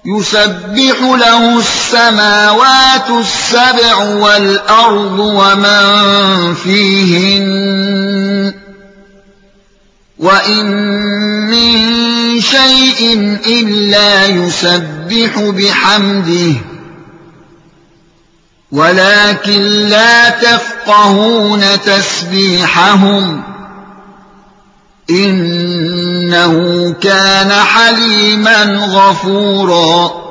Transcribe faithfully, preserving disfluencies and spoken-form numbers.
يسبح له السماوات السبع والأرض ومن فيهن وإن من شيء إلا يسبح بحمده ولكن لا تفقهون تسبيحهم إنه كان حليما غفورا